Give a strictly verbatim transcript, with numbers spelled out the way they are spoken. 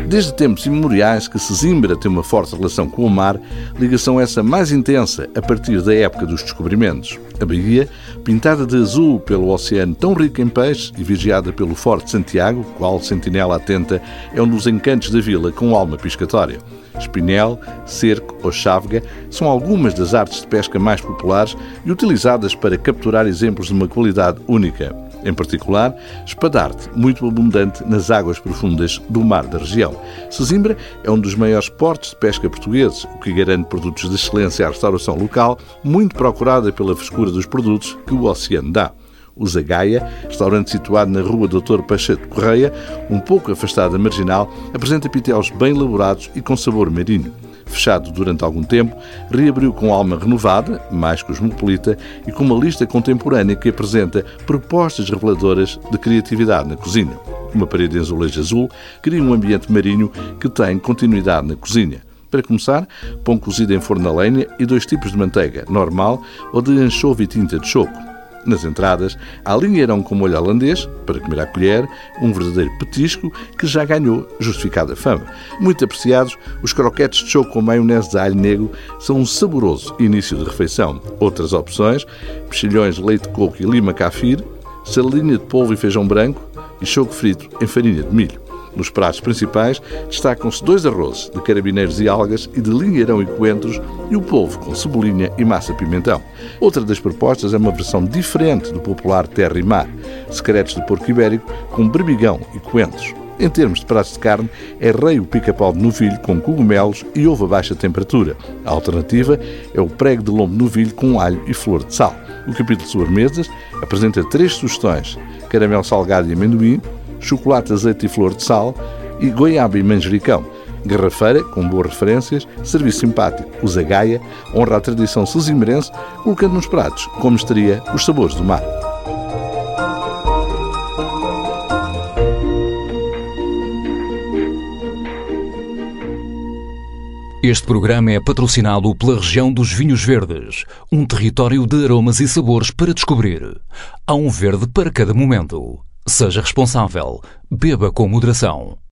Desde tempos imemoriais que Sesimbra tem uma forte relação com o mar, ligação essa mais intensa a partir da época dos descobrimentos. A baía, pintada de azul pelo oceano tão rico em peixe e vigiada pelo Forte Santiago, qual sentinela atenta, é um dos encantos da vila com alma piscatória. Espinel, cerco ou chávega são algumas das artes de pesca mais populares e utilizadas para capturar exemplos de uma qualidade única. Em particular, espadarte, muito abundante nas águas profundas do mar da região. Sesimbra é um dos maiores portos de pesca portugueses, o que garante produtos de excelência à restauração local, muito procurada pela frescura dos produtos que o oceano dá. O Zagaia, restaurante situado na rua doutor Pacheco Correia, um pouco afastado da Marginal, apresenta pitéus bem elaborados e com sabor marinho. Fechado durante algum tempo, reabriu com alma renovada, mais cosmopolita e com uma lista contemporânea que apresenta propostas reveladoras de criatividade na cozinha. Uma parede em azulejo azul cria um ambiente marinho que tem continuidade na cozinha. Para começar, pão cozido em forno a lenha e dois tipos de manteiga, normal ou de anchova e tinta de choco. Nas entradas, há lingueirão com molho holandês, para comer à colher, um verdadeiro petisco que já ganhou justificada fama. Muito apreciados, os croquetes de choco com maionese de alho negro são um saboroso início de refeição. Outras opções, mexilhões de leite de coco e lima cafir, saladinha de polvo e feijão branco e choco frito em farinha de milho. Nos pratos principais destacam-se dois arrozes de carabineiros e algas e de lingueirão e coentros e o polvo com cebolinha e massa pimentão. Outra das propostas é uma versão diferente do popular terra e mar, secretos de porco ibérico com berbigão e coentros. Em termos de pratos de carne, é rei o pica-pau de novilho com cogumelos e ovo a baixa temperatura. A alternativa é o prego de lombo de novilho com alho e flor de sal. O capítulo de sobremesas apresenta três sugestões: caramelo salgado e amendoim, chocolate, azeite e flor de sal e goiaba e manjericão. Garrafeira, com boas referências, serviço simpático. O Zagaia honra a tradição sesimbrense, colocando nos pratos, como estaria, os sabores do mar. Este programa é patrocinado pela região dos Vinhos Verdes, um território de aromas e sabores para descobrir. Há um verde para cada momento. Seja responsável. Beba com moderação.